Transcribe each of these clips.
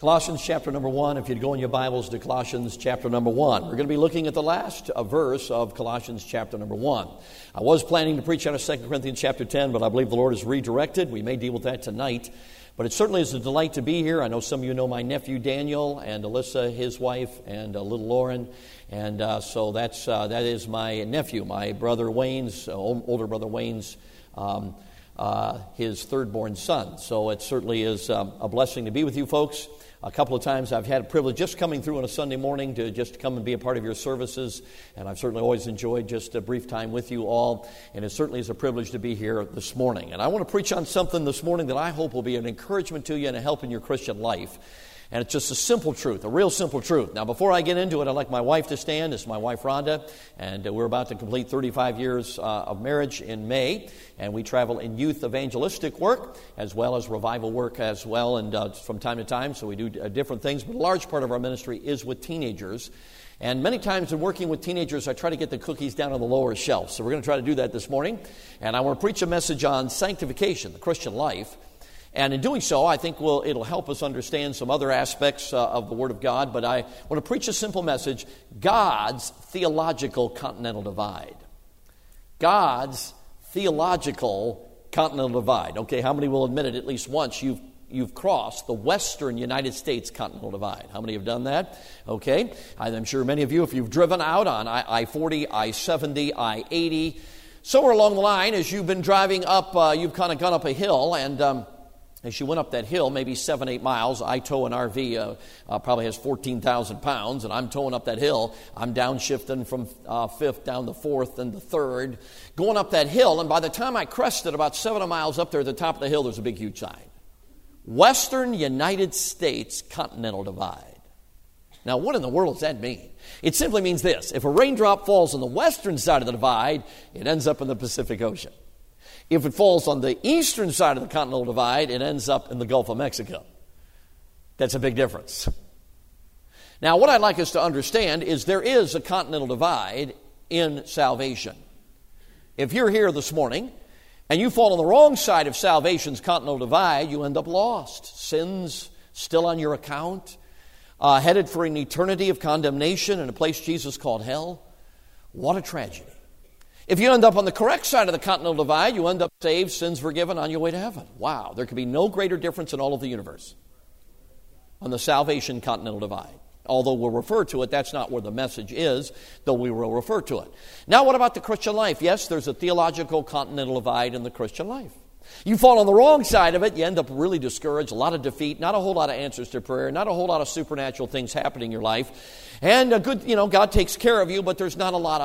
Colossians chapter number 1, if you'd go in your Bibles to Colossians chapter number 1. We're going to be looking at the last verse of Colossians chapter number 1. I was planning to preach out of 2 Corinthians chapter 10, but I believe the Lord has redirected. We may deal with that tonight. But it certainly is a delight to be here. I know some of you know my nephew Daniel and Alyssa, his wife, and little Lauren. And so that is my nephew, my brother Wayne's, older brother Wayne's, his third-born son. So it certainly is a blessing to be with you folks. A couple of times I've had a privilege just coming through on a Sunday morning to just come and be a part of your services, and I've certainly always enjoyed just a brief time with you all, and it certainly is a privilege to be here this morning. And I want to preach on something this morning that I hope will be an encouragement to you and a help in your Christian life. And it's just a simple truth, a real simple truth. Now, before I get into it, I'd like my wife to stand. It's my wife, Rhonda, and we're about to complete 35 years of marriage in May. And we travel in youth evangelistic work as well as revival work as well, and from time to time. So we do different things, but a large part of our ministry is with teenagers. And many times in working with teenagers, I try to get the cookies down on the lower shelf. So we're going to try to do that this morning. And I want to preach a message on sanctification, the Christian life. And in doing so, I think it'll help us understand some other aspects of the Word of God. But I want to preach a simple message: God's theological continental divide. God's theological continental divide. Okay, how many will admit it at least once you've crossed the western United States continental divide? How many have done that? Okay, I'm sure many of you, if you've driven out on I-40, I-70, I-80, somewhere along the line, as you've been driving up, you've kind of gone up a hill, and as you went up that hill, maybe 7-8 miles, I tow an RV, probably has 14,000 pounds, and I'm towing up that hill. I'm downshifting from 5th down to 4th and the 3rd, going up that hill, and by the time I crested about 7 miles up there at the top of the hill, there's a big, huge sign: Western United States Continental Divide. Now, what in the world does that mean? It simply means this: if a raindrop falls on the western side of the divide, it ends up in the Pacific Ocean. If it falls on the eastern side of the continental divide, it ends up in the Gulf of Mexico. That's a big difference. Now, what I'd like us to understand is there is a continental divide in salvation. If you're here this morning and you fall on the wrong side of salvation's continental divide, you end up lost. Sin's still on your account, headed for an eternity of condemnation in a place Jesus called hell. What a tragedy. If you end up on the correct side of the continental divide, you end up saved, sins forgiven, on your way to heaven. Wow, there could be no greater difference in all of the universe on the salvation continental divide. Although we'll refer to it, that's not where the message is, though we will refer to it. Now, what about the Christian life? Yes, there's a theological continental divide in the Christian life. You fall on the wrong side of it, you end up really discouraged, a lot of defeat, not a whole lot of answers to prayer, not a whole lot of supernatural things happening in your life. And God takes care of you, but there's not a lot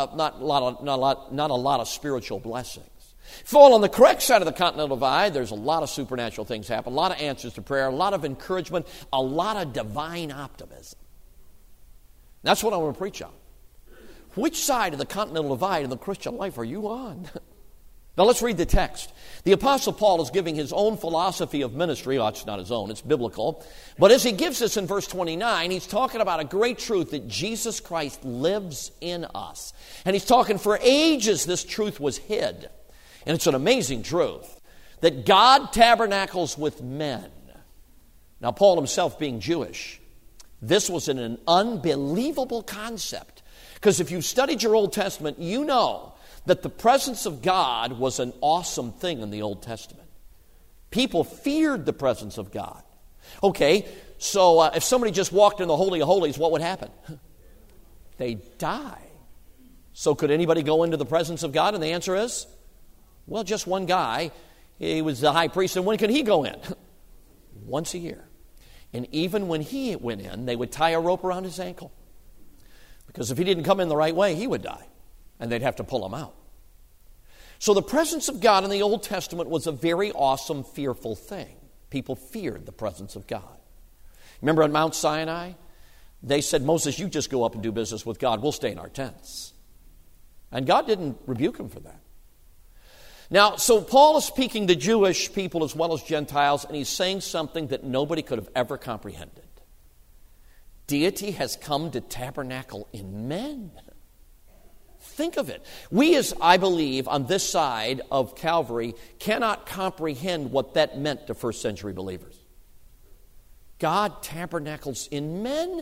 of spiritual blessings. Fall on the correct side of the continental divide, there's a lot of supernatural things happen, a lot of answers to prayer, a lot of encouragement, a lot of divine optimism. That's what I want to preach on. Which side of the continental divide in the Christian life are you on? Now let's read the text. The Apostle Paul is giving his own philosophy of ministry. Oh, it's not his own, it's biblical. But as he gives this in verse 29, he's talking about a great truth that Jesus Christ lives in us. And he's talking for ages this truth was hid. And it's an amazing truth that God tabernacles with men. Now Paul himself being Jewish, this was an unbelievable concept. Because if you've studied your Old Testament, you know that the presence of God was an awesome thing in the Old Testament. People feared the presence of God. Okay, so if somebody just walked in the Holy of Holies, what would happen? They'd die. So could anybody go into the presence of God? And the answer is, well, just one guy. He was the high priest, and when could he go in? Once a year. And even when he went in, they would tie a rope around his ankle. Because if he didn't come in the right way, he would die. And they'd have to pull him out. So the presence of God in the Old Testament was a very awesome, fearful thing. People feared the presence of God. Remember on Mount Sinai? They said, Moses, you just go up and do business with God. We'll stay in our tents. And God didn't rebuke him for that. Now, so Paul is speaking to Jewish people as well as Gentiles, and he's saying something that nobody could have ever comprehended. Deity has come to tabernacle in men. Think of it. We, as I believe, on this side of Calvary, cannot comprehend what that meant to first century believers. God tabernacles in men.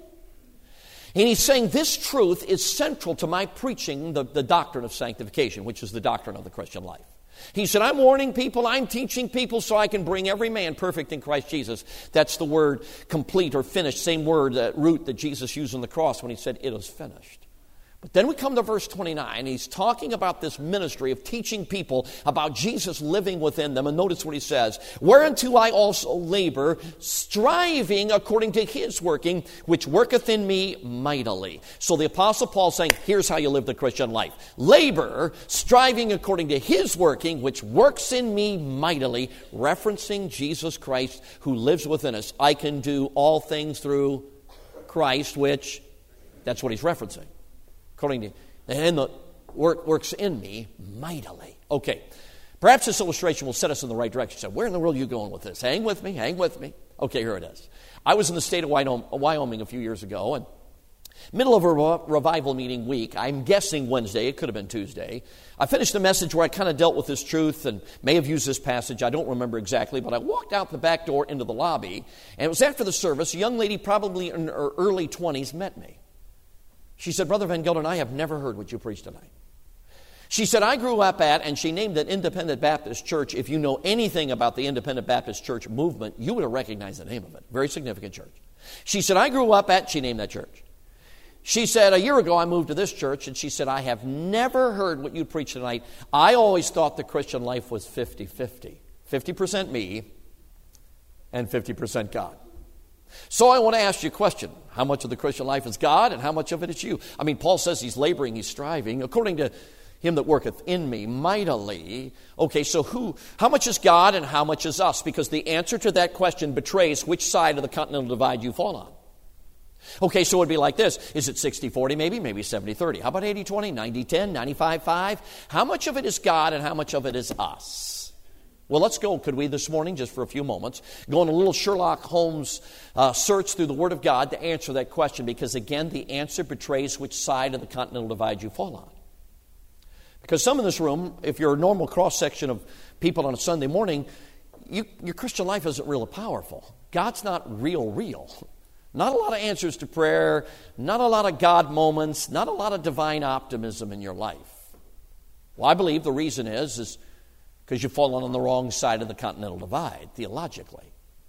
And he's saying this truth is central to my preaching the doctrine of sanctification, which is the doctrine of the Christian life. He said, I'm warning people, I'm teaching people so I can bring every man perfect in Christ Jesus. That's the word complete or finished, same word, that root that Jesus used on the cross when he said, it is finished. But then we come to verse 29. He's talking about this ministry of teaching people about Jesus living within them. And notice what he says. Whereunto I also labor, striving according to his working, which worketh in me mightily. So the Apostle Paul saying, here's how you live the Christian life. Labor, striving according to his working, which works in me mightily, referencing Jesus Christ who lives within us. I can do all things through Christ, which, that's what he's referencing. According to, and the works in me mightily. Okay, perhaps this illustration will set us in the right direction. So where in the world are you going with this? Hang with me, hang with me. Okay, here it is. I was in the state of Wyoming a few years ago, and middle of a revival meeting week, I'm guessing Wednesday, it could have been Tuesday, I finished a message where I kind of dealt with this truth and may have used this passage. I don't remember exactly, but I walked out the back door into the lobby, and it was after the service. A young lady, probably in her early 20s, met me. She said, Brother Van Gelder, I have never heard what you preached tonight. She said, I grew up at, and she named an Independent Baptist church. If you know anything about the Independent Baptist church movement, you would have recognized the name of it. Very significant church. She said, I grew up at, she named that church. She said, a year ago I moved to this church, and she said, I have never heard what you preached tonight. I always thought the Christian life was 50-50. 50% me and 50% God. So I want to ask you a question. How much of the Christian life is God and how much of it is you? I mean, Paul says he's laboring, he's striving. According to him that worketh in me mightily. Okay, so how much is God and how much is us? Because the answer to that question betrays which side of the continental divide you fall on. Okay, so it would be like this. Is it 60-40 maybe? Maybe 70-30. How about 80-20, 90-10, 95-5? How much of it is God and how much of it is us? Well, let's go, could we, this morning, just for a few moments, go on a little Sherlock Holmes search through the Word of God to answer that question, because, again, the answer betrays which side of the continental divide you fall on. Because some in this room, if you're a normal cross-section of people on a Sunday morning, your Christian life isn't real powerful. God's not real. Not a lot of answers to prayer, not a lot of God moments, not a lot of divine optimism in your life. Well, I believe the reason is because you've fallen on the wrong side of the continental divide, theologically.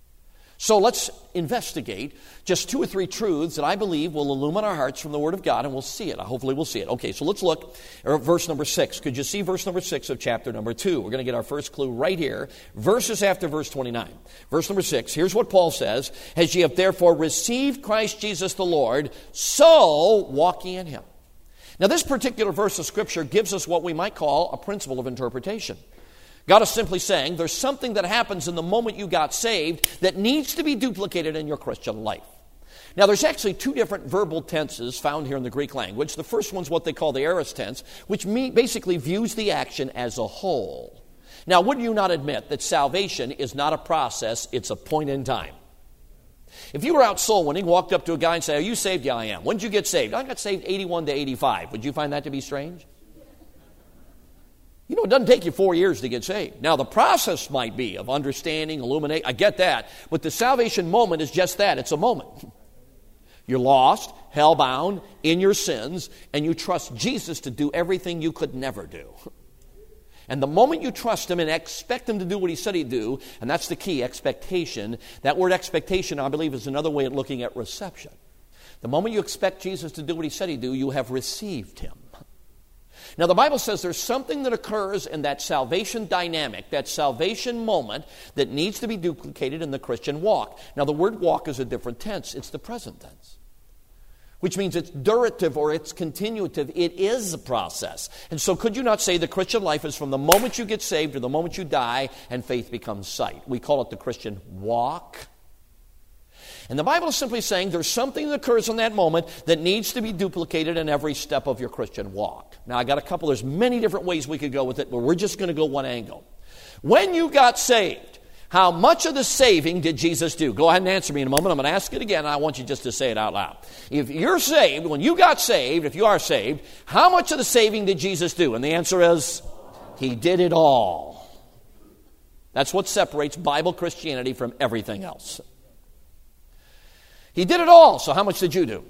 So let's investigate just 2 or 3 truths that I believe will illumine our hearts from the Word of God, and we'll see it. Hopefully we'll see it. Okay, so let's look at verse number 6. Could you see verse number 6 of chapter number 2? We're going to get our first clue right here, verses after verse 29. Verse number 6, here's what Paul says. As ye have therefore received Christ Jesus the Lord, so walk ye in him. Now this particular verse of Scripture gives us what we might call a principle of interpretation. God is simply saying there's something that happens in the moment you got saved that needs to be duplicated in your Christian life. Now, there's actually 2 different verbal tenses found here in the Greek language. The first one's what they call the aorist tense, which basically views the action as a whole. Now, would you not admit that salvation is not a process, it's a point in time? If you were out soul winning, walked up to a guy and said, are you saved? Yeah, I am. When did you get saved? I got saved 81 to 85. Would you find that to be strange? You know, it doesn't take you 4 years to get saved. Now, the process might be of understanding, illuminate. I get that. But the salvation moment is just that. It's a moment. You're lost, hell-bound, in your sins, and you trust Jesus to do everything you could never do. And the moment you trust Him and expect Him to do what He said He'd do, and that's the key, expectation. That word expectation, I believe, is another way of looking at reception. The moment you expect Jesus to do what He said He'd do, you have received Him. Now, the Bible says there's something that occurs in that salvation dynamic, that salvation moment, that needs to be duplicated in the Christian walk. Now, the word walk is a different tense. It's the present tense, which means it's durative or it's continuative. It is a process. And so could you not say the Christian life is from the moment you get saved to the moment you die and faith becomes sight? We call it the Christian walk. And the Bible is simply saying there's something that occurs in that moment that needs to be duplicated in every step of your Christian walk. Now, I got there's many different ways we could go with it, but we're just going to go one angle. When you got saved, how much of the saving did Jesus do? Go ahead and answer me in a moment. I'm going to ask it again, and I want you just to say it out loud. If you're saved, when you got saved, if you are saved, how much of the saving did Jesus do? And the answer is, He did it all. That's what separates Bible Christianity from everything else. He did it all. So how much did you do?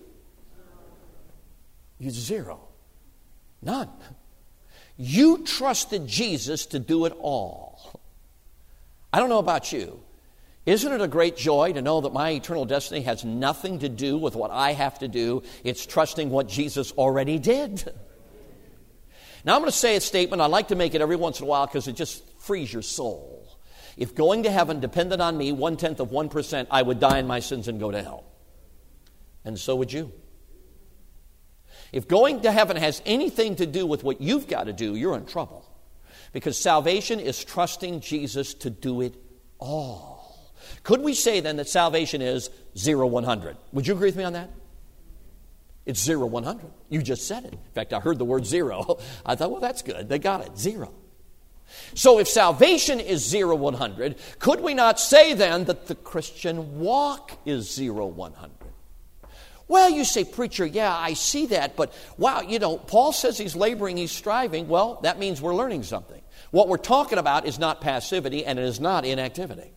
You zero. None. You trusted Jesus to do it all. I don't know about you. Isn't it a great joy to know that my eternal destiny has nothing to do with what I have to do? It's trusting what Jesus already did. Now I'm going to say a statement. I like to make it every once in a while because it just frees your soul. If going to heaven depended on me 0.1%, I would die in my sins and go to hell. And so would you. If going to heaven has anything to do with what you've got to do, you're in trouble. Because salvation is trusting Jesus to do it all. Could we say then that salvation is 0-100? Would you agree with me on that? It's 0-100. You just said it. In fact, I heard the word zero. I thought, well, that's good. They got it. Zero. So if salvation is 0-100, could we not say then that the Christian walk is 0-100? Well, you say, preacher, yeah, I see that, but wow, Paul says he's laboring, he's striving. Well, that means we're learning something. What we're talking about is not passivity, and it is not inactivity.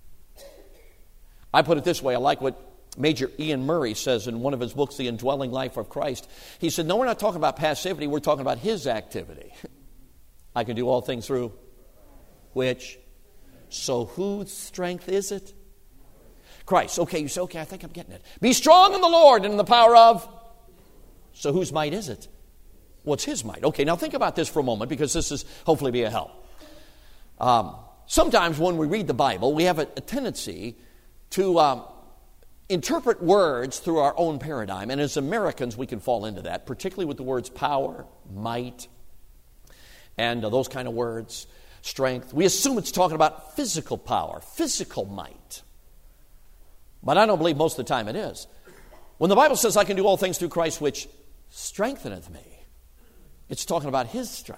I put it this way. I like what Major Ian Murray says in one of his books, The Indwelling Life of Christ. He said, no, we're not talking about passivity, we're talking about his activity. I can do all things through which? So whose strength is it? Christ. Okay, you say, okay, I think I'm getting it. Be strong in the Lord and in the power of. So whose might is it? What's his might? Okay, now think about this for a moment because this is hopefully be a help. Sometimes when we read the Bible, we have a tendency to interpret words through our own paradigm. And as Americans, we can fall into that, particularly with the words power, might, and those kind of words, strength. We assume it's talking about physical power, physical might. But I don't believe most of the time it is. When the Bible says, I can do all things through Christ which strengtheneth me, it's talking about his strength.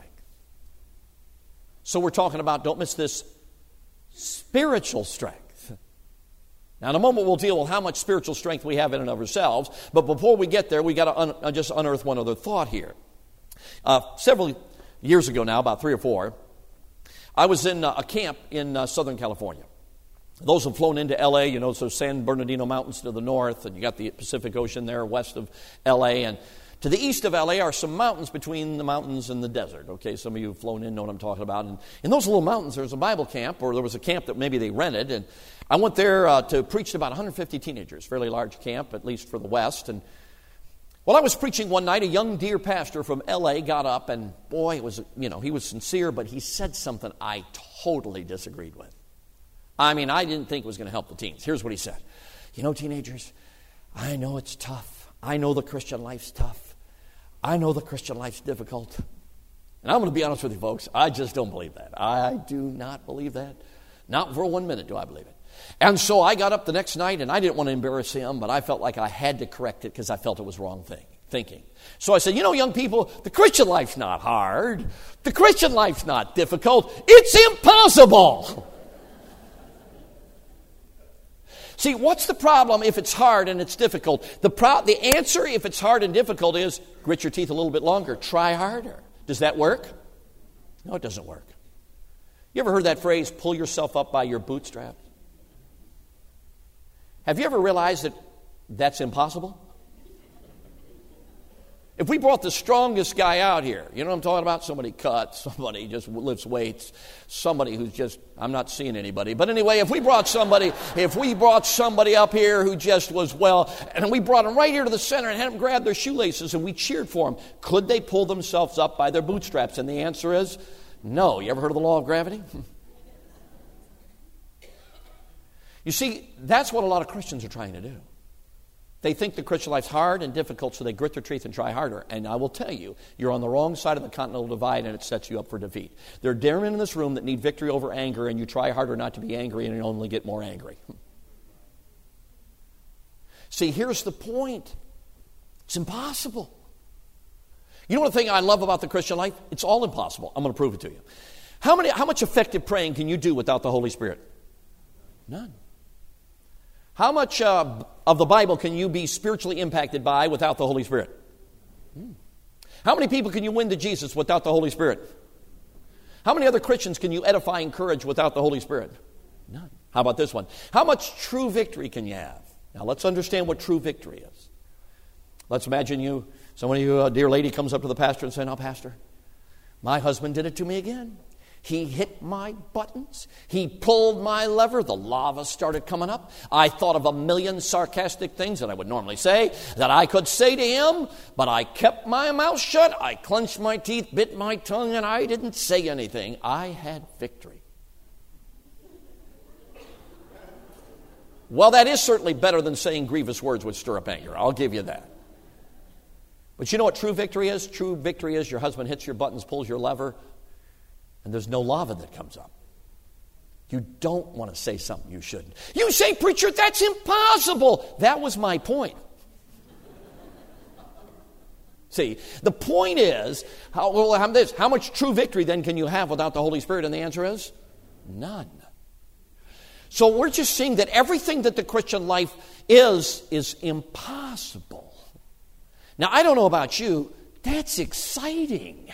So we're talking about, don't miss this, spiritual strength. Now in a moment we'll deal with how much spiritual strength we have in and of ourselves, but before we get there, we got to just unearth one other thought here. Several years ago now, about 3 or 4, I was in a camp in Southern California. Those who have flown into L.A., so San Bernardino Mountains to the north, and you got the Pacific Ocean there west of L.A., and to the east of L.A. are some mountains between the mountains and the desert. Okay, some of you who've flown in know what I'm talking about. And in those little mountains, there's a Bible camp, or there was a camp that maybe they rented, and I went there to preach to about 150 teenagers, fairly large camp, at least for the West. And while I was preaching one night, a young dear pastor from L.A. got up, and boy, it was, he was sincere, but he said something I totally disagreed with. I mean, I didn't think it was going to help the teens. Here's what he said. Teenagers, I know it's tough. I know the Christian life's tough. I know the Christian life's difficult. And I'm going to be honest with you, folks. I just don't believe that. I do not believe that. Not for 1 minute do I believe it. And so I got up the next night, and I didn't want to embarrass him, but I felt like I had to correct it because I felt it was wrong thinking. So I said, young people, the Christian life's not hard. The Christian life's not difficult. It's impossible. See, what's the problem if it's hard and it's difficult? The answer, if it's hard and difficult, is grit your teeth a little bit longer. Try harder. Does that work? No, it doesn't work. You ever heard that phrase, pull yourself up by your bootstraps? Have you ever realized that that's impossible? If we brought the strongest guy out here, you know what I'm talking about? Somebody cut, somebody just lifts weights, somebody who's just, I'm not seeing anybody. But anyway, if we brought somebody up here who just was well, and we brought them right here to the center and had them grab their shoelaces and we cheered for them, could they pull themselves up by their bootstraps? And the answer is no. You ever heard of the law of gravity? You see, that's what a lot of Christians are trying to do. They think the Christian life's hard and difficult, so they grit their teeth and try harder. And I will tell you, you're on the wrong side of the continental divide, and it sets you up for defeat. There are dear men in this room that need victory over anger, and you try harder not to be angry, and you only get more angry. See, here's the point. It's impossible. You know what the thing I love about the Christian life? It's all impossible. I'm going to prove it to you. How much effective praying can you do without the Holy Spirit? None. How much of the Bible can you be spiritually impacted by without the Holy Spirit? How many people can you win to Jesus without the Holy Spirit? How many other Christians can you edify and encourage without the Holy Spirit? None. How about this one? How much true victory can you have Now let's understand what true victory is. Let's imagine some of you, a dear lady comes up to the pastor and says, "Now, Pastor, my husband did it to me again. He hit my buttons. He pulled my lever. The lava started coming up. I thought of a million sarcastic things that I would normally say, that I could say to him, but I kept my mouth shut. I clenched my teeth, bit my tongue, and I didn't say anything. I had victory." Well, that is certainly better than saying grievous words which stir up anger. I'll give you that. But you know what true victory is? True victory is your husband hits your buttons, pulls your lever, and there's no lava that comes up. You don't want to say something you shouldn't. You say, "Preacher, that's impossible." That was my point. See, the point is, how much true victory then can you have without the Holy Spirit? And the answer is none. So we're just seeing that everything that the Christian life is impossible. Now, I don't know about you, that's exciting.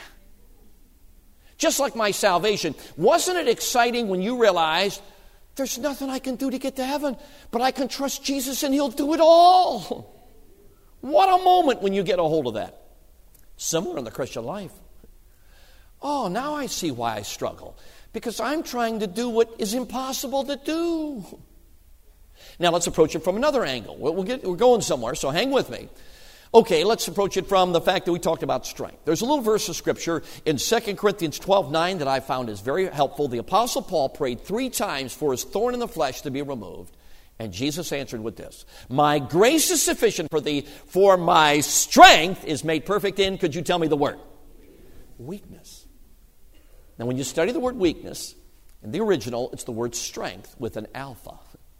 Just like my salvation. Wasn't it exciting when you realized there's nothing I can do to get to heaven, but I can trust Jesus and He'll do it all? What a moment when you get a hold of that. Similar in the Christian life. Oh, now I see why I struggle. Because I'm trying to do what is impossible to do. Now let's approach it from another angle. We're going somewhere, so hang with me. Okay, let's approach it from the fact that we talked about strength. There's a little verse of Scripture in 2 Corinthians 12:9 that I found is very helpful. The Apostle Paul prayed 3 times for his thorn in the flesh to be removed. And Jesus answered with this: "My grace is sufficient for thee, for my strength is made perfect in," could you tell me the word? Weakness. Now when you study the word weakness, in the original it's the word strength with an alpha.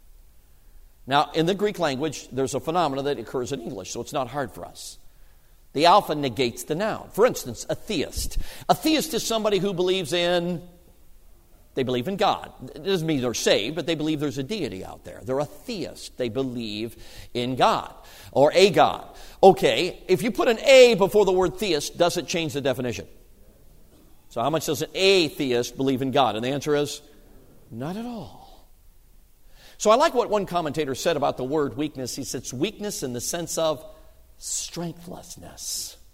Now, in the Greek language, there's a phenomenon that occurs in English, so it's not hard for us. The alpha negates the noun. For instance, a theist. A theist is somebody who believes in God. It doesn't mean they're saved, but they believe there's a deity out there. They're a theist. They believe in God, or a God. Okay, if you put an A before the word theist, does it change the definition? So how much does an atheist believe in God? And the answer is, not at all. So I like what one commentator said about the word weakness. He said it's weakness in the sense of strengthlessness.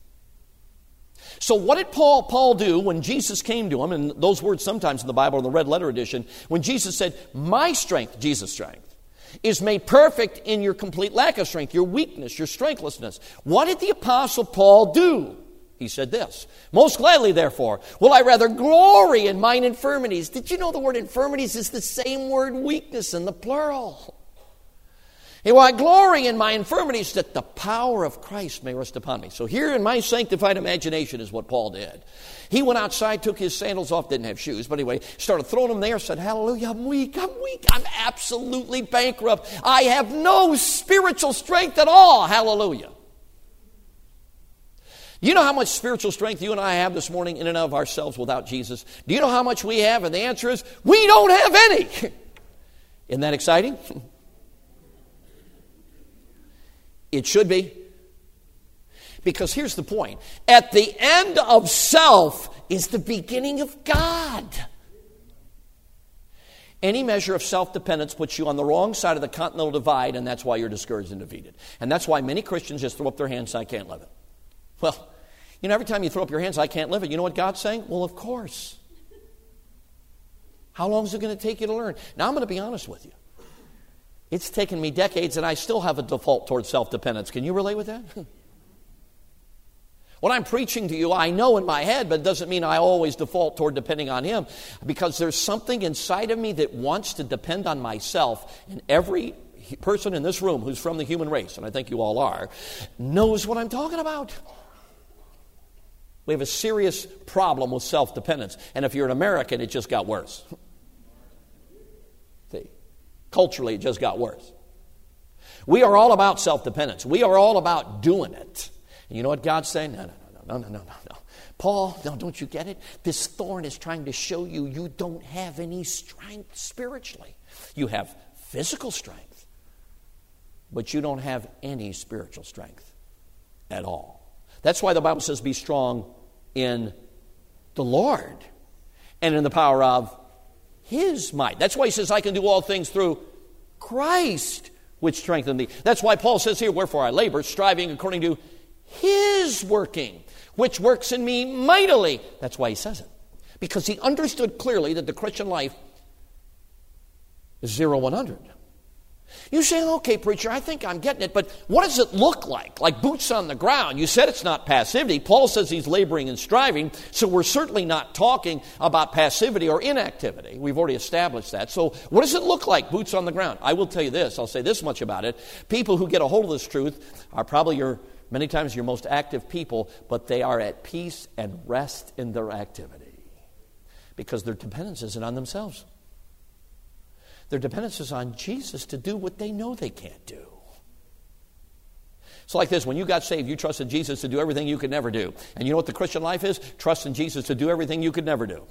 So what did Paul do when Jesus came to him? And those words sometimes in the Bible, in the red letter edition, when Jesus said, "My strength," Jesus' strength, "is made perfect in your complete lack of strength," your weakness, your strengthlessness. What did the Apostle Paul do? He said this: "Most gladly, therefore, will I rather glory in mine infirmities." Did you know the word infirmities is the same word weakness in the plural? "Will I glory in my infirmities, that the power of Christ may rest upon me." So here in my sanctified imagination is what Paul did. He went outside, took his sandals off, didn't have shoes, but anyway, started throwing them there, said, "Hallelujah, I'm weak, I'm absolutely bankrupt. I have no spiritual strength at all, hallelujah." You know how much spiritual strength you and I have this morning in and of ourselves without Jesus? Do you know how much we have? And the answer is, we don't have any. Isn't that exciting? It should be. Because here's the point. At the end of self is the beginning of God. Any measure of self-dependence puts you on the wrong side of the continental divide, and that's why you're discouraged and defeated. And that's why many Christians just throw up their hands and say, "I can't live it." Well, you know, every time you throw up your hands, "I can't live it," you know what God's saying? Well, of course. How long is it going to take you to learn? Now, I'm going to be honest with you. It's taken me decades, and I still have a default towards self-dependence. Can you relate with that? When I'm preaching to you, I know in my head, but it doesn't mean I always default toward depending on Him, because there's something inside of me that wants to depend on myself, and every person in this room who's from the human race, and I think you all are, knows what I'm talking about. We have a serious problem with self-dependence. And if you're an American, it just got worse. See, culturally, it just got worse. We are all about self-dependence. We are all about doing it. And you know what God's saying? No. Paul, don't you get it? This thorn is trying to show you you don't have any strength spiritually. You have physical strength, but you don't have any spiritual strength at all. That's why the Bible says be strong in the Lord and in the power of His might. That's why He says I can do all things through Christ which strengthen thee. That's why Paul says here, wherefore I labor, striving according to his working, which works in me mightily. That's why he says it. Because he understood clearly that the Christian life is 0-100. You say, okay, preacher, I think I'm getting it, but what does it look like? Like boots on the ground. You said it's not passivity. Paul says he's laboring and striving, so we're certainly not talking about passivity or inactivity. We've already established that. So what does it look like, boots on the ground? I will tell you this. I'll say this much about it. People who get a hold of this truth are probably many times your most active people, but they are at peace and rest in their activity because their dependence isn't on themselves. Their dependence is on Jesus to do what they know they can't do. It's like this. When you got saved, you trusted Jesus to do everything you could never do. And you know what the Christian life is? Trusting Jesus to do everything you could never do.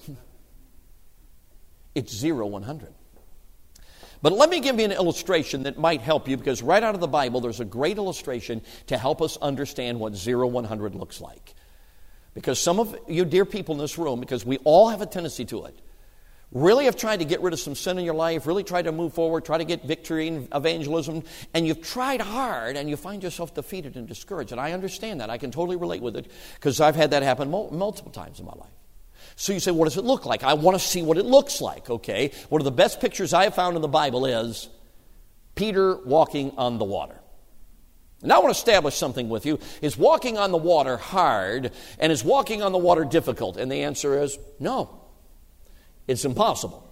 It's 0-100. But let me give you an illustration that might help you, because right out of the Bible, there's a great illustration to help us understand what 0-100 looks like. Because some of you dear people in this room, because we all have a tendency to it, really have tried to get rid of some sin in your life, really tried to move forward, try to get victory in evangelism, and you've tried hard and you find yourself defeated and discouraged. And I understand that. I can totally relate with it because I've had that happen multiple times in my life. So you say, what does it look like? I want to see what it looks like, okay? One of the best pictures I have found in the Bible is Peter walking on the water. And I want to establish something with you. Is walking on the water hard, and is walking on the water difficult? And the answer is no. It's impossible.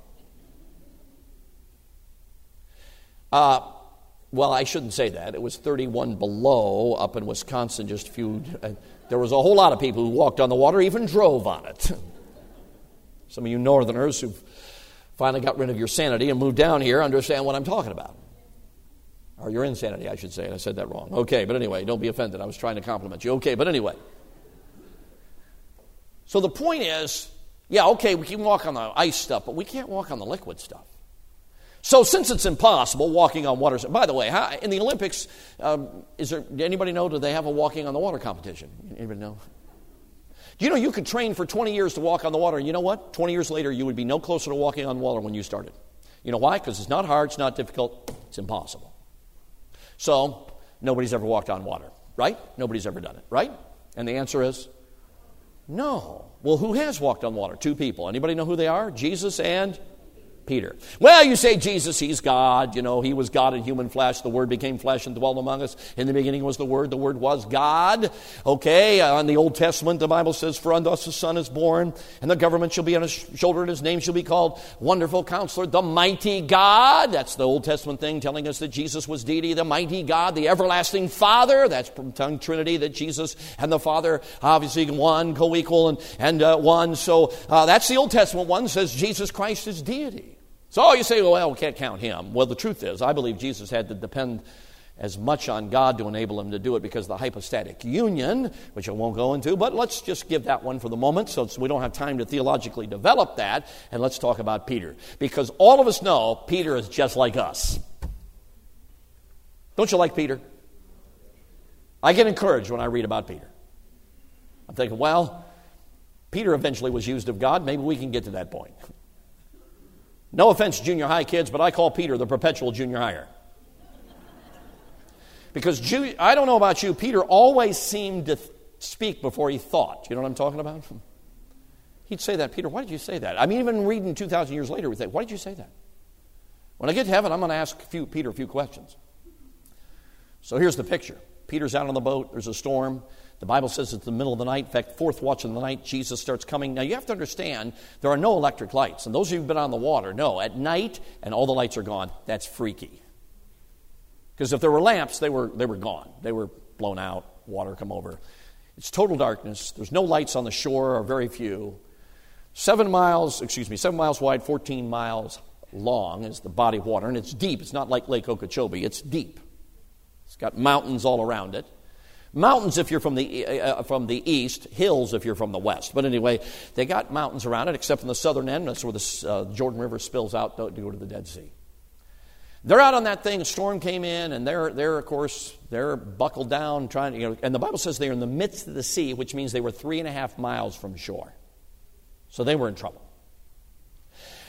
Well, I shouldn't say that. It was 31 below up in Wisconsin just a few... there was a whole lot of people who walked on the water, even drove on it. Some of you northerners who've finally got rid of your sanity and moved down here understand what I'm talking about. Or your insanity, I should say. I said that wrong. Okay, but anyway, don't be offended. I was trying to compliment you. Okay, but anyway. So the point is... yeah, okay, we can walk on the ice stuff, but we can't walk on the liquid stuff. So since it's impossible, walking on water... by the way, in the Olympics, anybody know, do they have a walking on the water competition? Anybody know? Do you know you could train for 20 years to walk on the water, and you know what? 20 years later, you would be no closer to walking on water when you started. You know why? Because it's not hard, it's not difficult, it's impossible. So, nobody's ever walked on water, right? Nobody's ever done it, right? And the answer is... no. Well, who has walked on water? Two people. Anybody know who they are? Jesus and Peter. Well, you say Jesus, he's God. You know, he was God in human flesh. The Word became flesh and dwelt among us. In the beginning was the Word. The Word was God. Okay, in the Old Testament, the Bible says, for unto us a son is born, and the government shall be on his shoulder, and his name shall be called Wonderful Counselor, the Mighty God. That's the Old Testament thing telling us that Jesus was deity, the Mighty God, the Everlasting Father. That's from tongue Trinity, that Jesus and the Father, obviously one, co-equal, and one. So that's the Old Testament one, says Jesus Christ is deity. So you say, well, we can't count him. Well, the truth is, I believe Jesus had to depend as much on God to enable him to do it because of the hypostatic union, which I won't go into, but let's just give that one for the moment so we don't have time to theologically develop that, and let's talk about Peter. Because all of us know Peter is just like us. Don't you like Peter? I get encouraged when I read about Peter. I'm thinking, well, Peter eventually was used of God. Maybe we can get to that point. No offense, junior high kids, but I call Peter the perpetual junior higher. Because I don't know about you, Peter always seemed to speak before he thought. You know what I'm talking about? He'd say that. Peter, why did you say that? I mean, even reading 2,000 years later, we think, why did you say that? When I get to heaven, I'm going to ask Peter a few questions. So here's the picture. Peter's out on the boat. There's a storm. The Bible says it's the middle of the night. In fact, fourth watch of the night, Jesus starts coming. Now, you have to understand, there are no electric lights. And those of you who've been on the water know, at night, and all the lights are gone, that's freaky. Because if there were lamps, they were gone. They were blown out, water come over. It's total darkness. There's no lights on the shore, or very few. 7 miles wide, 14 miles long is the body of water. And it's deep. It's not like Lake Okeechobee. It's deep. It's got mountains all around it. Mountains if you're from the east, hills if you're from the west. But anyway, they got mountains around it, except from the southern end. That's where the Jordan River spills out to go to the Dead Sea. They're out on that thing. A storm came in, and they're of course they're buckled down, trying to, and the Bible says they're in the midst of the sea, which means they were 3.5 miles from shore. So they were in trouble.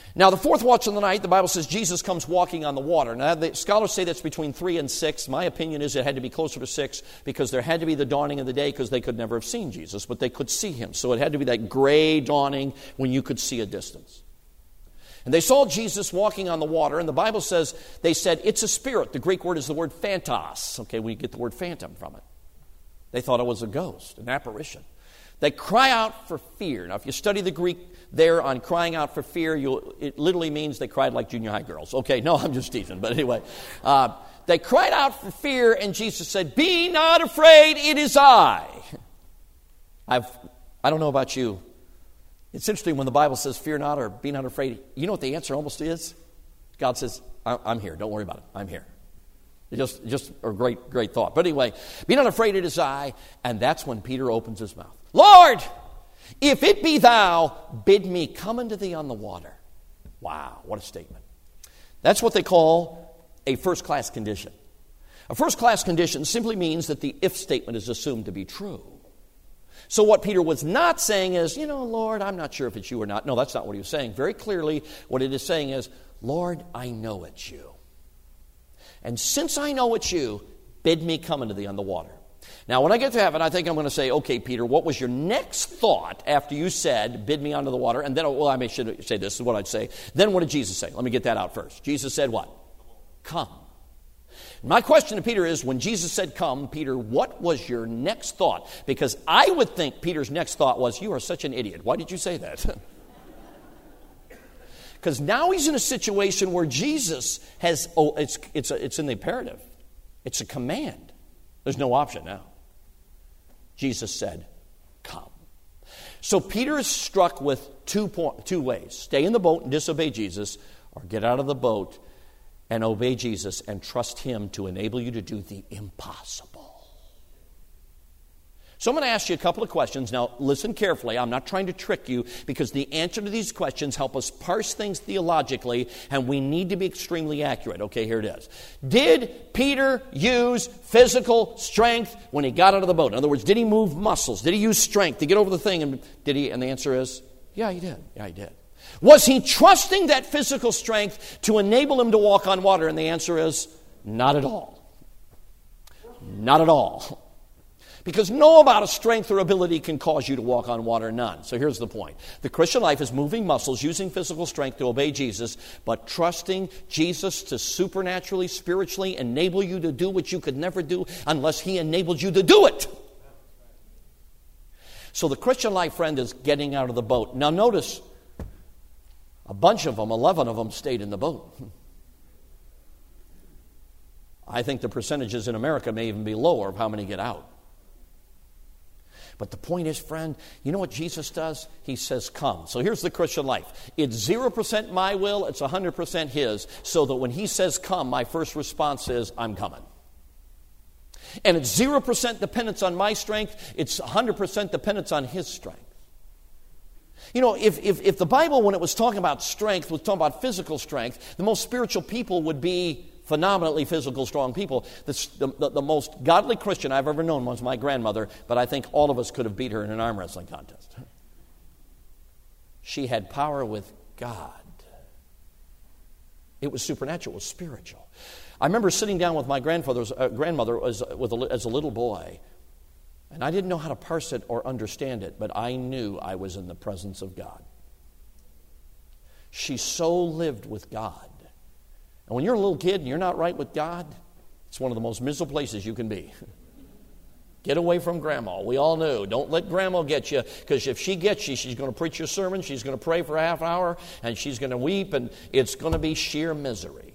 Now, the fourth watch of the night, the Bible says Jesus comes walking on the water. Now, the scholars say that's between 3 and 6. My opinion is it had to be closer to 6 because there had to be the dawning of the day because they could never have seen Jesus, but they could see him. So it had to be that gray dawning when you could see a distance. And they saw Jesus walking on the water, and the Bible says, they said, it's a spirit. The Greek word is the word phantos. Okay, we get the word phantom from it. They thought it was a ghost, an apparition. They cry out for fear. Now, if you study the Greek there on crying out for fear, it literally means they cried like junior high girls. Okay, no, I'm just teasing. But anyway, they cried out for fear, and Jesus said, be not afraid, it is I. I don't know about you. It's interesting when the Bible says fear not or be not afraid. You know what the answer almost is? God says, I'm here. Don't worry about it. I'm here. Just a great thought. But anyway, be not afraid, it is I. And that's when Peter opens his mouth. Lord, if it be thou, bid me come unto thee on the water. Wow, what a statement. That's what they call a first-class condition. A first-class condition simply means that the if statement is assumed to be true. So what Peter was not saying is, Lord, I'm not sure if it's you or not. No, that's not what he was saying. Very clearly, what it is saying is, Lord, I know it's you. And since I know it's you, bid me come unto thee on the water. Now, when I get to heaven, I think I'm going to say, okay, Peter, what was your next thought after you said, bid me onto the water? And then, I should say this is what I'd say. Then what did Jesus say? Let me get that out first. Jesus said what? Come. My question to Peter is, when Jesus said come, Peter, what was your next thought? Because I would think Peter's next thought was, you are such an idiot. Why did you say that? Because now he's in a situation where Jesus has, it's in the imperative. It's a command. There's no option now. Jesus said, come. So Peter is struck with two ways. Stay in the boat and disobey Jesus, or get out of the boat and obey Jesus and trust him to enable you to do the impossible. So I'm going to ask you a couple of questions. Now, listen carefully. I'm not trying to trick you because the answer to these questions help us parse things theologically, and we need to be extremely accurate. Okay, here it is. Did Peter use physical strength when he got out of the boat? In other words, did he move muscles? Did he use strength to get over the thing? And the answer is, yeah, he did. Yeah, he did. Was he trusting that physical strength to enable him to walk on water? And the answer is, not at all. Not at all. Because no amount of strength or ability can cause you to walk on water, none. So here's the point. The Christian life is moving muscles, using physical strength to obey Jesus, but trusting Jesus to supernaturally, spiritually enable you to do what you could never do unless he enabled you to do it. So the Christian life, friend, is getting out of the boat. Now notice, a bunch of them, 11 of them, stayed in the boat. I think the percentages in America may even be lower of how many get out. But the point is, friend, you know what Jesus does? He says, come. So here's the Christian life. It's 0% my will, it's 100% his. So that when he says come, my first response is, I'm coming. And it's 0% dependence on my strength, it's 100% dependence on his strength. You know, if the Bible, when it was talking about strength, was talking about physical strength, the most spiritual people would be phenomenally physical, strong people. The most godly Christian I've ever known was my grandmother, but I think all of us could have beat her in an arm wrestling contest. She had power with God. It was supernatural, it was spiritual. I remember sitting down with my grandmother as a little boy, and I didn't know how to parse it or understand it, but I knew I was in the presence of God. She so lived with God. And when you're a little kid and you're not right with God, it's one of the most miserable places you can be. Get away from Grandma. We all knew. Don't let Grandma get you, because if she gets you, she's going to preach your sermon, she's going to pray for a half hour, and she's going to weep, and it's going to be sheer misery.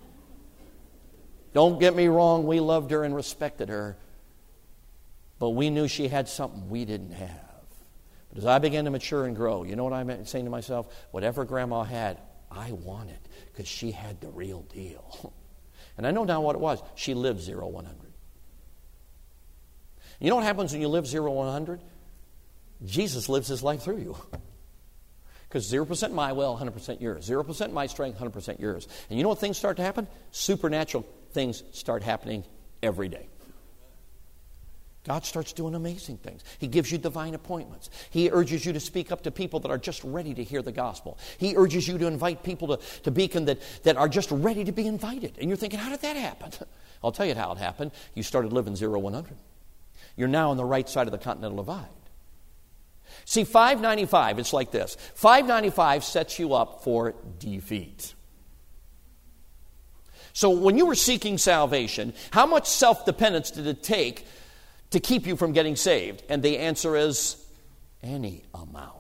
Don't get me wrong, we loved her and respected her, but we knew she had something we didn't have. But as I began to mature and grow, you know what I'm saying to myself? Whatever Grandma had, I wanted, because she had the real deal. And I know now what it was. She lived 0-100. You know what happens when you live 0-100? Jesus lives his life through you. Because 0% my will, 100% yours. 0% my strength, 100% yours. And you know what things start to happen? Supernatural things start happening every day. God starts doing amazing things. He gives you divine appointments. He urges you to speak up to people that are just ready to hear the gospel. He urges you to invite people to Beacon that are just ready to be invited. And you're thinking, how did that happen? I'll tell you how it happened. You started living 0-100. You're now on the right side of the Continental Divide. See, 595, it's like this. 595 sets you up for defeat. So when you were seeking salvation, how much self-dependence did it take to keep you from getting saved? And the answer is any amount.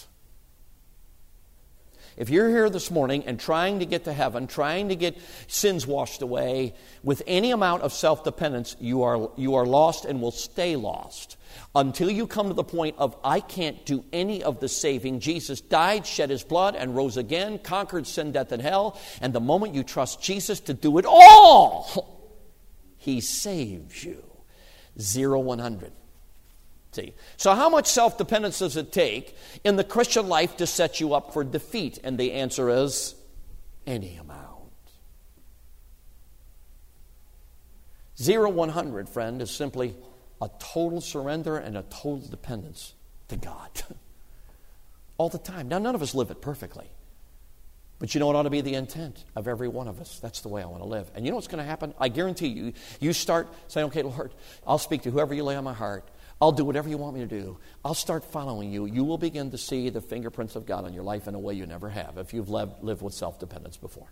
If you're here this morning and trying to get to heaven, trying to get sins washed away, with any amount of self-dependence, you are lost and will stay lost. Until you come to the point of, I can't do any of the saving. Jesus died, shed his blood, and rose again, conquered sin, death, and hell. And the moment you trust Jesus to do it all, he saves you. 0-100. See, so how much self-dependence does it take in the Christian life to set you up for defeat? And the answer is any amount. 0-100, friend, is simply a total surrender and a total dependence to God. All the time. Now, none of us live it perfectly. But you know what ought to be the intent of every one of us? That's the way I want to live. And you know what's going to happen? I guarantee you, you start saying, okay, Lord, I'll speak to whoever you lay on my heart. I'll do whatever you want me to do. I'll start following you. You will begin to see the fingerprints of God on your life in a way you never have if you've lived with self-dependence before.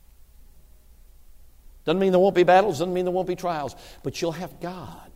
Doesn't mean there won't be battles. Doesn't mean there won't be trials. But you'll have God.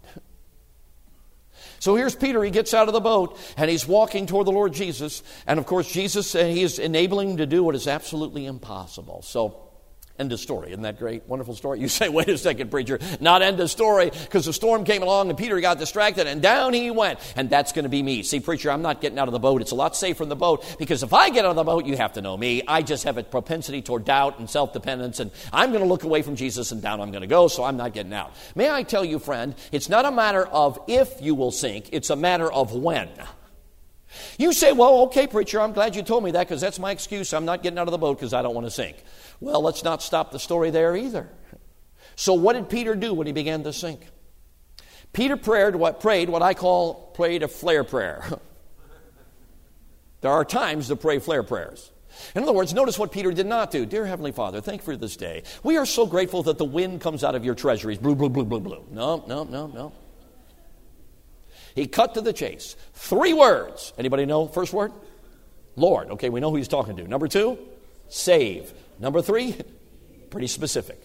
So here's Peter. He gets out of the boat and he's walking toward the Lord Jesus. And of course, Jesus, he is enabling him to do what is absolutely impossible. So, end of story. Isn't that great? Wonderful story. You say, wait a second, preacher. Not end of story, because the storm came along and Peter got distracted and down he went. And that's going to be me. See, preacher, I'm not getting out of the boat. It's a lot safer in the boat, because if I get out of the boat, you have to know me. I just have a propensity toward doubt and self-dependence, and I'm going to look away from Jesus and down I'm going to go, so I'm not getting out. May I tell you, friend, it's not a matter of if you will sink. It's a matter of when. You say, well, okay, preacher, I'm glad you told me that, because that's my excuse. I'm not getting out of the boat because I don't want to sink. Well, let's not stop the story there either. So what did Peter do when he began to sink? Peter prayed what I call a flare prayer. There are times to pray flare prayers. In other words, notice what Peter did not do. Dear Heavenly Father, thank you for this day. We are so grateful that the wind comes out of your treasuries. Blue, blue, blue, blue, blue. No. He cut to the chase. 3 words. Anybody know first word? Lord. Okay, we know who he's talking to. Number 2, save. Number 3, pretty specific.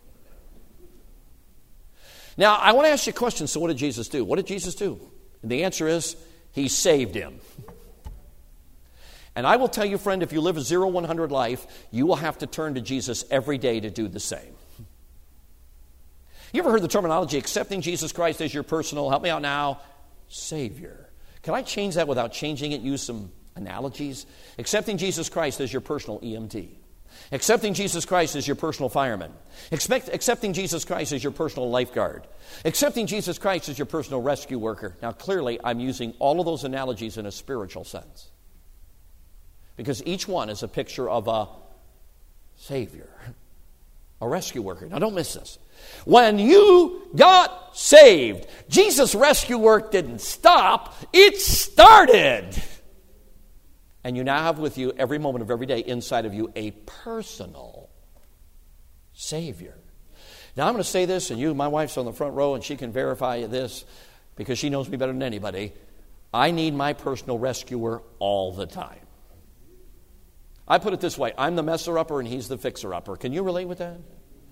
Now, I want to ask you a question. So what did Jesus do? What did Jesus do? And the answer is, he saved him. And I will tell you, friend, if you live a 0-100 life, you will have to turn to Jesus every day to do the same. You ever heard the terminology, accepting Jesus Christ as your personal, help me out now, Savior? Can I change that without changing it? Use some analogies. Accepting Jesus Christ as your personal EMT. Accepting Jesus Christ as your personal fireman. Accepting Jesus Christ as your personal lifeguard. Accepting Jesus Christ as your personal rescue worker. Now, clearly, I'm using all of those analogies in a spiritual sense, because each one is a picture of a Savior, a rescue worker. Now, don't miss this. When you got saved, Jesus' rescue work didn't stop. It started. And you now have with you every moment of every day inside of you a personal Savior. Now I'm going to say this, and my wife's on the front row and she can verify this because she knows me better than anybody. I need my personal rescuer all the time. I put it this way, I'm the messer-upper and he's the fixer-upper. Can you relate with that?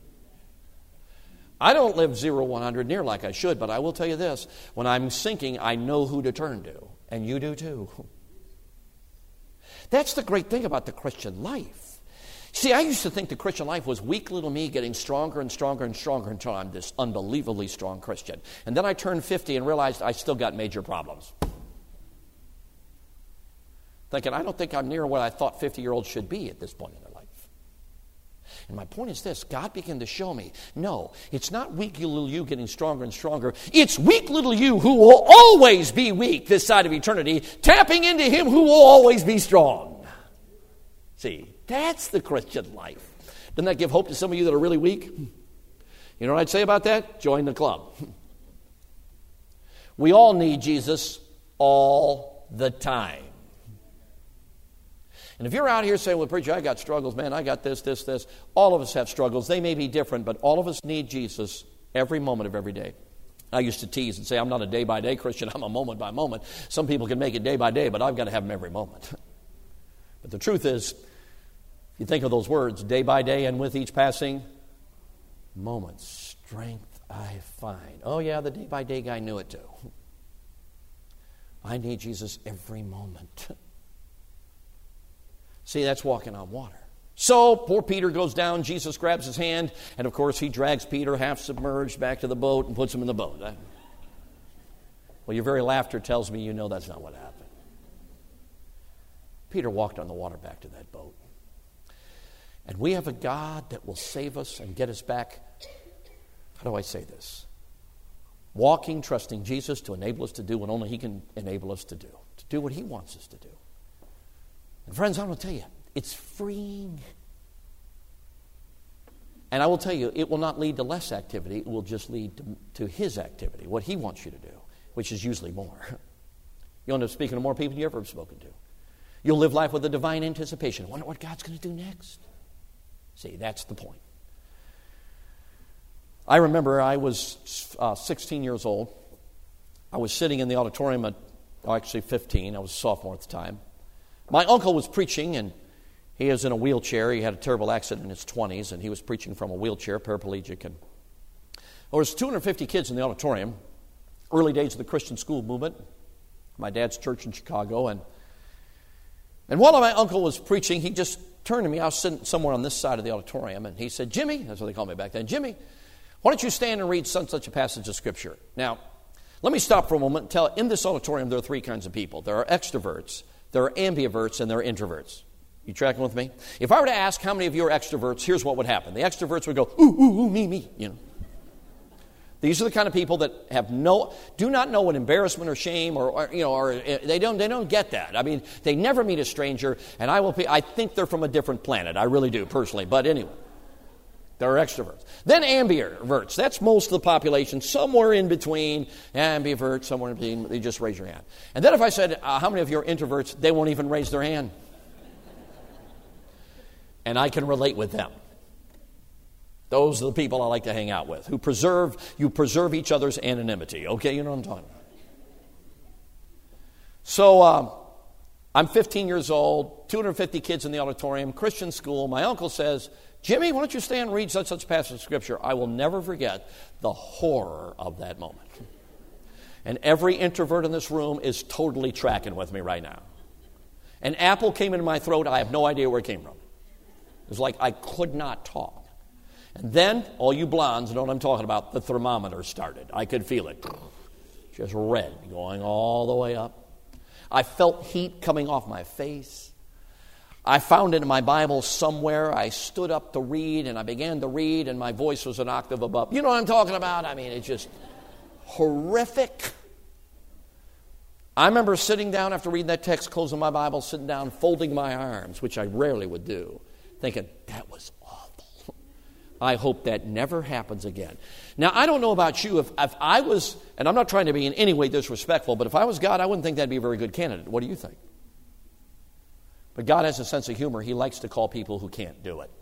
I don't live 0-100 near like I should, but I will tell you this. When I'm sinking, I know who to turn to, and you do too. That's the great thing about the Christian life. See, I used to think the Christian life was weak little me getting stronger and stronger and stronger until I'm this unbelievably strong Christian. And then I turned 50 and realized I still got major problems. Thinking, I don't think I'm near what I thought 50-year-olds should be at this point in their life. And my point is this, God began to show me, no, it's not weak little you getting stronger and stronger. It's weak little you who will always be weak this side of eternity, tapping into him who will always be strong. See, that's the Christian life. Doesn't that give hope to some of you that are really weak? You know what I'd say about that? Join the club. We all need Jesus all the time. And if you're out here saying, well, preacher, I got struggles, man, I got this. All of us have struggles. They may be different, but all of us need Jesus every moment of every day. I used to tease and say, I'm not a day-by-day Christian, I'm a moment-by-moment. Some people can make it day by day, but I've got to have them every moment. But the truth is, if you think of those words, day by day and with each passing moment, strength I find. Oh yeah, the day-by-day guy knew it too. I need Jesus every moment. See, that's walking on water. So, poor Peter goes down, Jesus grabs his hand, and of course he drags Peter, half submerged, back to the boat and puts him in the boat. Well, your very laughter tells me you know that's not what happened. Peter walked on the water back to that boat. And we have a God that will save us and get us back. How do I say this? Walking, trusting Jesus to enable us to do what only He can enable us to do what He wants us to do. And friends, I'm going to tell you, it's freeing. And I will tell you, it will not lead to less activity. It will just lead to His activity, what He wants you to do, which is usually more. You'll end up speaking to more people than you ever have spoken to. You'll live life with a divine anticipation. I wonder what God's going to do next. See, that's the point. I remember I was 16 years old. I was sitting in the auditorium at, actually 15. I was a sophomore at the time. My uncle was preaching, and he was in a wheelchair. He had a terrible accident in his 20s, and he was preaching from a wheelchair, paraplegic. And there was 250 kids in the auditorium, early days of the Christian school movement, my dad's church in Chicago. And while my uncle was preaching, he just turned to me. I was sitting somewhere on this side of the auditorium, and he said, Jimmy, that's what they called me back then, Jimmy, why don't you stand and read such a passage of Scripture? Now, let me stop for a moment and tell, in this auditorium there are three kinds of people. There are extroverts, there are ambiverts, and there are introverts. You tracking with me? If I were to ask how many of you are extroverts, here's what would happen. The extroverts would go, ooh, me, you know. These are the kind of people that do not know what embarrassment or shame or they don't get that. I mean, they never meet a stranger, and I think they're from a different planet. I really do, personally. But anyway, they're extroverts. Then ambiverts. That's most of the population, somewhere in between. Ambivert, somewhere in between. You just raise your hand. And then if I said, how many of you are introverts, they won't even raise their hand. And I can relate with them. Those are the people I like to hang out with, who preserve each other's anonymity. Okay, you know what I'm talking about. So I'm 15 years old, 250 kids in the auditorium, Christian school. My uncle says, Jimmy, why don't you stand and read such passage of Scripture? I will never forget the horror of that moment. And every introvert in this room is totally tracking with me right now. An apple came into my throat. I have no idea where it came from. It was like I could not talk. And then, all you blondes know what I'm talking about, the thermometer started. I could feel it. Just red, going all the way up. I felt heat coming off my face. I found it in my Bible somewhere. I stood up to read, and I began to read, and my voice was an octave above. You know what I'm talking about? I mean, it's just horrific. I remember sitting down after reading that text, closing my Bible, sitting down, folding my arms, which I rarely would do, thinking, that was awful. I hope that never happens again. Now, I don't know about you. If I was, and I'm not trying to be in any way disrespectful, but if I was God, I wouldn't think that'd be a very good candidate. What do you think? But God has a sense of humor. He likes to call people who can't do it.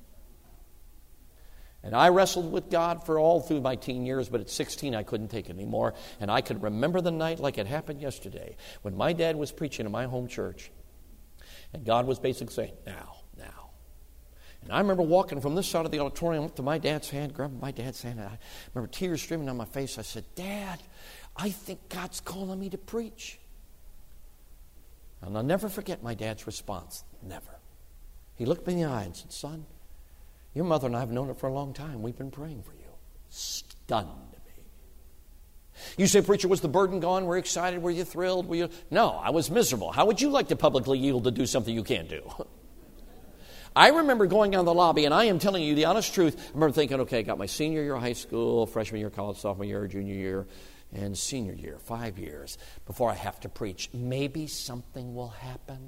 And I wrestled with God for all through my teen years, but at 16 I couldn't take it anymore. And I could remember the night like it happened yesterday when my dad was preaching in my home church. And God was basically saying, now. And I remember walking from this side of the auditorium up to my dad's hand, grabbing my dad's hand. And I remember tears streaming down my face. I said, Dad, I think God's calling me to preach. And I'll never forget my dad's response. Never. He looked me in the eye and said, Son, your mother and I have known it for a long time. We've been praying for you. Stunned me. You say, Preacher, was the burden gone? Were you excited? Were you thrilled? No, I was miserable. How would you like to publicly yield to do something you can't do? I remember going down the lobby, and I am telling you the honest truth. I remember thinking, okay, I got my senior year of high school, freshman year, college, sophomore year, junior year, and senior year, 5 years before I have to preach. Maybe something will happen.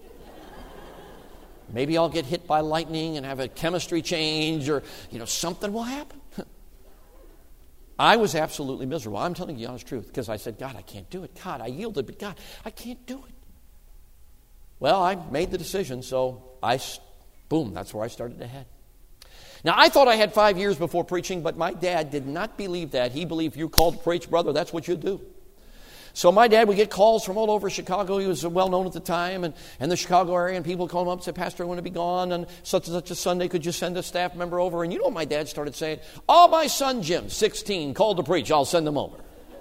Maybe I'll get hit by lightning and have a chemistry change, or, something will happen. I was absolutely miserable. I'm telling you the honest truth, because I said, God, I can't do it. God, I yielded, but God, I can't do it. Well, I made the decision, so boom, that's where I started to head. Now, I thought I had 5 years before preaching, but my dad did not believe that. He believed you're called to preach, brother, that's what you do. So my dad would get calls from all over Chicago. He was well known at the time and the Chicago area, and people would call him up and say, Pastor, I want to be gone on such and such a Sunday. Could you send a staff member over? And you know what my dad started saying? Oh, my son Jim, 16, called to preach. I'll send him over.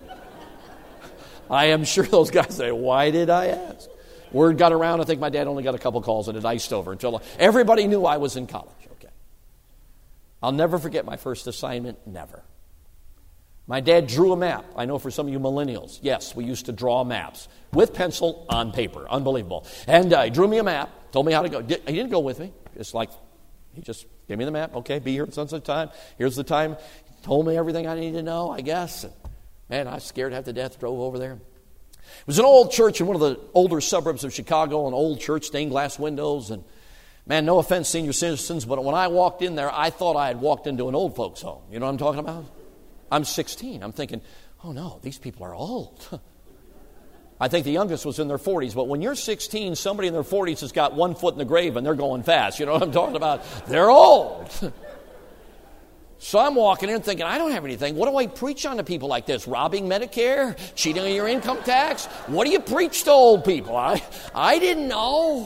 I am sure those guys say, why did I ask? Word got around. I think my dad only got a couple calls and it iced over until everybody knew I was in college. Okay. I'll never forget my first assignment, never. My dad drew a map. I know for some of you millennials, yes, we used to draw maps with pencil on paper. Unbelievable. And he drew me a map, told me how to go. He didn't go with me. It's like, he just gave me the map. Okay, be here at sunset time. Here's the time. Told me everything I needed to know, I guess. And, man, I was scared half to death, drove over there. It was an old church in one of the older suburbs of Chicago, an old church, stained glass windows. And, man, no offense, senior citizens, but when I walked in there, I thought I had walked into an old folks' home. You know what I'm talking about? I'm 16. I'm thinking, oh, no, these people are old. I think the youngest was in their 40s. But when you're 16, somebody in their 40s has got 1 foot in the grave and they're going fast. You know what I'm talking about? They're old. So I'm walking in thinking, I don't have anything. What do I preach on to people like this? Robbing Medicare? Cheating on your income tax? What do you preach to old people? I didn't know.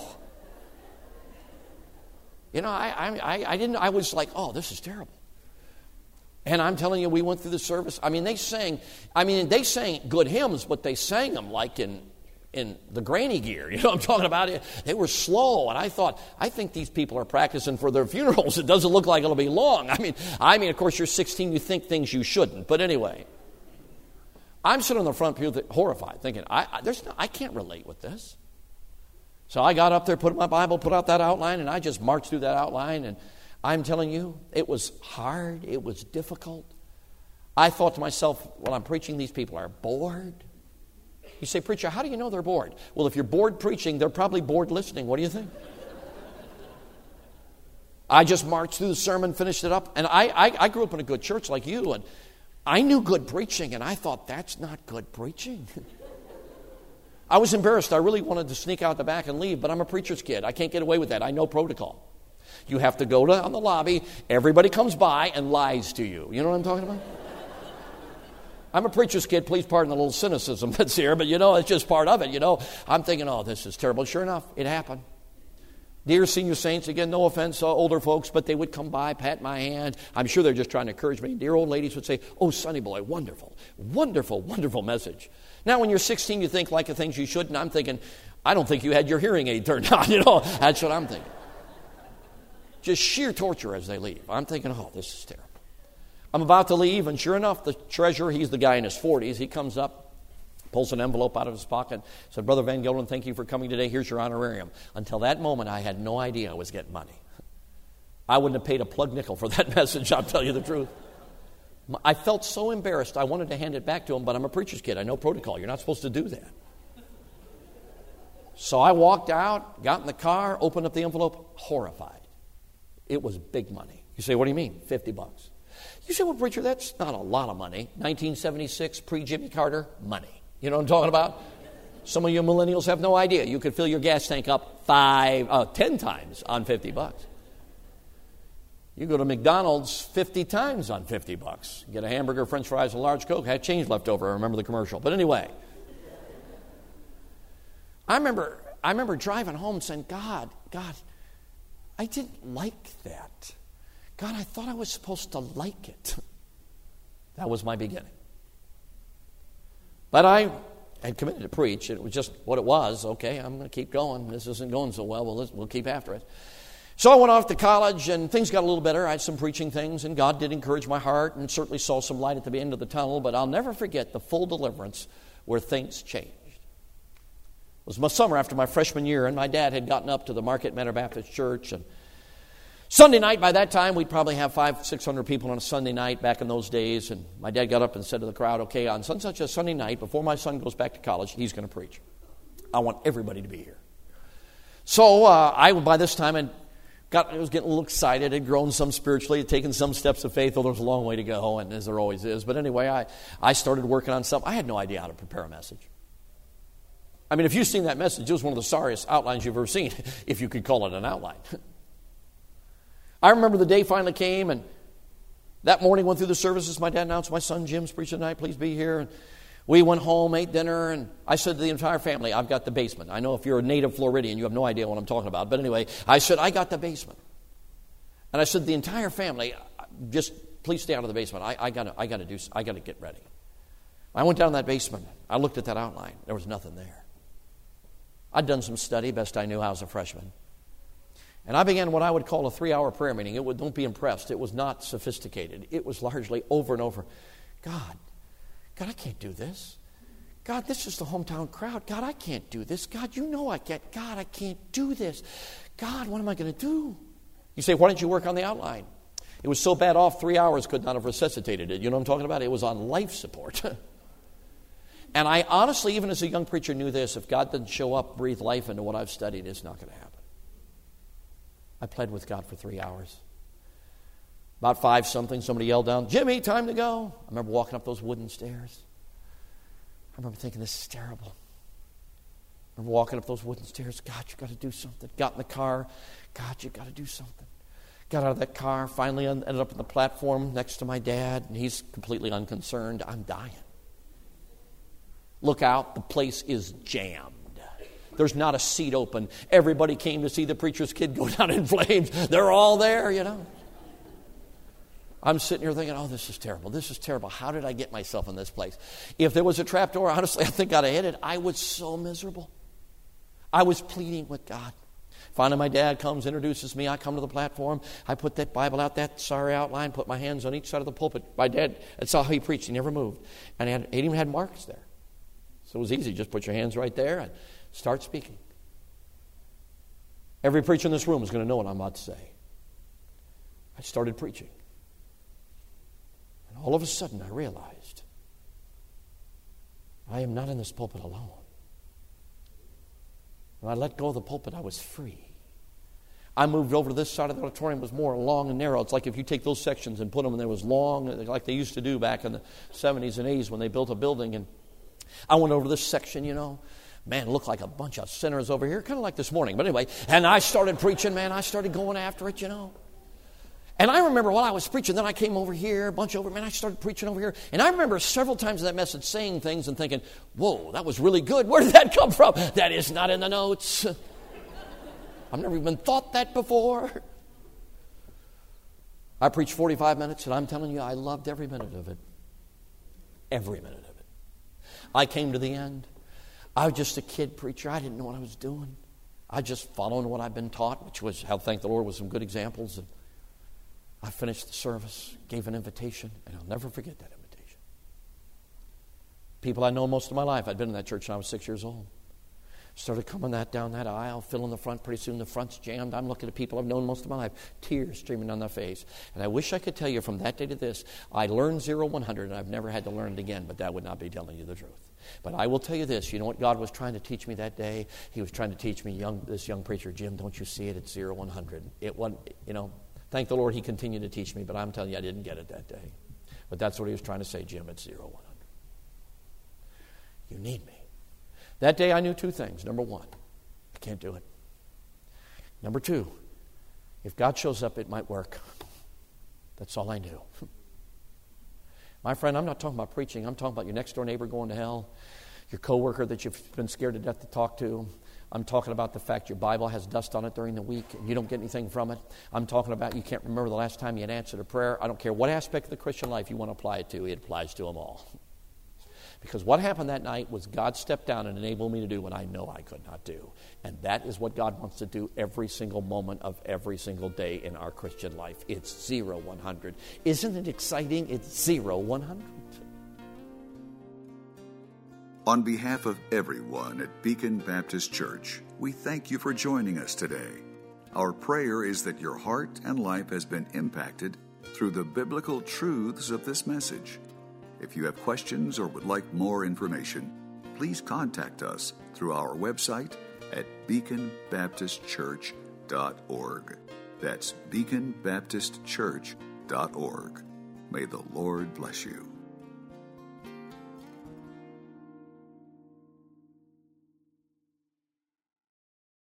You know, I didn't. I was like, oh, this is terrible. And I'm telling you, we went through the service. They sang good hymns, but they sang them like in the granny gear. You know what I'm talking about? They were slow, and I thought, I think these people are practicing for their funerals. It doesn't look like it'll be long. Of course, you're 16, you think things you shouldn't. But anyway, I'm sitting on the front pew horrified, thinking, I can't relate with this. So I got up there, put my Bible, put out that outline, and I just marched through that outline, and I'm telling you, it was hard. It was difficult. I thought to myself, while I'm preaching, these people are bored. You say, preacher, how do you know they're bored? Well, if you're bored preaching, they're probably bored listening. What do you think? I just marched through the sermon, finished it up. And I grew up in a good church like you, and I knew good preaching, and I thought, that's not good preaching. I was embarrassed. I really wanted to sneak out the back and leave, but I'm a preacher's kid. I can't get away with that. I know protocol. You have to go on the lobby. Everybody comes by and lies to you. You know what I'm talking about? I'm a preacher's kid. Please pardon the little cynicism that's here, but it's just part of it. I'm thinking, oh, this is terrible. Sure enough, it happened. Dear senior saints, again, no offense, older folks, but they would come by, pat my hand. I'm sure they're just trying to encourage me. Dear old ladies would say, oh, sonny boy, wonderful, wonderful, wonderful message. Now, when you're 16, you think like the things you shouldn't. I'm thinking, I don't think you had your hearing aid turned on. That's what I'm thinking. Just sheer torture as they leave. I'm thinking, oh, this is terrible. I'm about to leave, and sure enough, the treasurer, he's the guy in his 40s, he comes up, pulls an envelope out of his pocket, said, Brother Van Gelder, thank you for coming today. Here's your honorarium. Until that moment, I had no idea I was getting money. I wouldn't have paid a plug nickel for that message, I'll tell you the truth. I felt so embarrassed, I wanted to hand it back to him, but I'm a preacher's kid. I know protocol. You're not supposed to do that. So I walked out, got in the car, opened up the envelope, horrified. It was big money. You say, what do you mean? $50. You say, well, preacher, that's not a lot of money. 1976, pre-Jimmy Carter, money. You know what I'm talking about? Some of you millennials have no idea. You could fill your gas tank up 10 times on $50. You go to McDonald's 50 times on $50. Get a hamburger, french fries, a large Coke. Had change left over. I remember the commercial. But anyway, I remember driving home saying, God, I didn't like that. God, I thought I was supposed to like it. That was my beginning. But I had committed to preach. It was just what it was. Okay, I'm going to keep going. This isn't going so well. We'll keep after it. So I went off to college, and things got a little better. I had some preaching things, and God did encourage my heart and certainly saw some light at the end of the tunnel. But I'll never forget the full deliverance where things changed. It was my summer after my freshman year, and my dad had gotten up to the Market Manor Baptist Church, and Sunday night, by that time, we'd probably have 500-600 people on a Sunday night back in those days. And my dad got up and said to the crowd, okay, on such a Sunday night, before my son goes back to college, he's going to preach. I want everybody to be here. So I, by this time, had I was getting a little excited. Had grown some spiritually, had taken some steps of faith, although there's a long way to go, and as there always is. But anyway, I started working on something. I had no idea how to prepare a message. I mean, if you've seen that message, it was one of the sorriest outlines you've ever seen, if you could call it an outline. I remember the day finally came, and that morning went through the services. My dad announced, my son Jim's preaching tonight, please be here. And we went home, ate dinner, and I said to the entire family, I've got the basement. I know if you're a native Floridian, you have no idea what I'm talking about. But anyway, I said, I got the basement. And I said to the entire family, just please stay out of the basement. I got to get ready. I went down that basement. I looked at that outline. There was nothing there. I'd done some study, best I knew how as a freshman. And I began what I would call a 3-hour prayer meeting. Don't be impressed. It was not sophisticated. It was largely over and over. God, I can't do this. God, this is the hometown crowd. God, I can't do this. God, you know I can't. God, I can't do this. God, what am I going to do? You say, why didn't you work on the outline? It was so bad off, 3 hours could not have resuscitated it. You know what I'm talking about? It was on life support. And I honestly, even as a young preacher, knew this. If God doesn't show up, breathe life into what I've studied, it's not going to happen. I pled with God for 3 hours. About 5-something, somebody yelled down, Jimmy, time to go. I remember walking up those wooden stairs. I remember thinking, this is terrible. I remember walking up those wooden stairs. God, you got to do something. Got in the car. God, you got to do something. Got out of that car. Finally ended up on the platform next to my dad. And he's completely unconcerned. I'm dying. Look out. The place is jammed. There's not a seat open. Everybody came to see the preacher's kid go down in flames. They're all there, you know. I'm sitting here thinking, oh, this is terrible. This is terrible. How did I get myself in this place? If there was a trap door, honestly, I think I'd have hit it. I was so miserable. I was pleading with God. Finally, my dad comes, introduces me. I come to the platform. I put that Bible out, that sorry outline, put my hands on each side of the pulpit. My dad, that's how he preached. He never moved. And he even had marks there. So it was easy. Just put your hands right there and start speaking. Every preacher in this room is going to know what I'm about to say. I started preaching. And all of a sudden I realized I am not in this pulpit alone. When I let go of the pulpit, I was free. I moved over to this side of the auditorium. It was more long and narrow. It's like if you take those sections and put them, and there was long, like they used to do back in the 70s and 80s when they built a building. And I went over to this section, you know. Man, it looked like a bunch of sinners over here, kind of like this morning. But anyway, and I started preaching, man. I started going after it, you know. And I remember while I was preaching, then I came over here, a bunch over, man, I started preaching over here. And I remember several times in that message saying things and thinking, whoa, that was really good. Where did that come from? That is not in the notes. I've never even thought that before. I preached 45 minutes, and I'm telling you, I loved every minute of it. Every minute of it. I came to the end. I was just a kid preacher. I didn't know what I was doing. I just following what I'd been taught, which was, how thank the Lord, with some good examples. And I finished the service, gave an invitation, and I'll never forget that invitation. People I know most of my life. I'd been in that church when I was 6 years old. Started coming down that aisle, filling the front. Pretty soon the front's jammed. I'm looking at people I've known most of my life, tears streaming down their face. And I wish I could tell you from that day to this, I learned 0-100, and I've never had to learn it again, but that would not be telling you the truth. But I will tell you this, you know what God was trying to teach me that day? He was trying to teach me, this young preacher, Jim, don't you see it? It's 0-100. It wasn't, you know, thank the Lord he continued to teach me, but I'm telling you, I didn't get it that day. But that's what he was trying to say, Jim, it's 0-100. You need me. That day I knew two things. Number one, I can't do it. Number two, if God shows up, it might work. That's all I knew. My friend, I'm not talking about preaching. I'm talking about your next door neighbor going to hell, your coworker that you've been scared to death to talk to. I'm talking about the fact your Bible has dust on it during the week and you don't get anything from it. I'm talking about you can't remember the last time you had answered a prayer. I don't care what aspect of the Christian life you want to apply it to. It applies to them all. Because what happened that night was God stepped down and enabled me to do what I know I could not do. And that is what God wants to do every single moment of every single day in our Christian life. It's 0-100. Isn't it exciting? It's 0-100. On behalf of everyone at Beacon Baptist Church, we thank you for joining us today. Our prayer is that your heart and life has been impacted through the biblical truths of this message. If you have questions or would like more information, please contact us through our website at beaconbaptistchurch.org. That's beaconbaptistchurch.org. May the Lord bless you.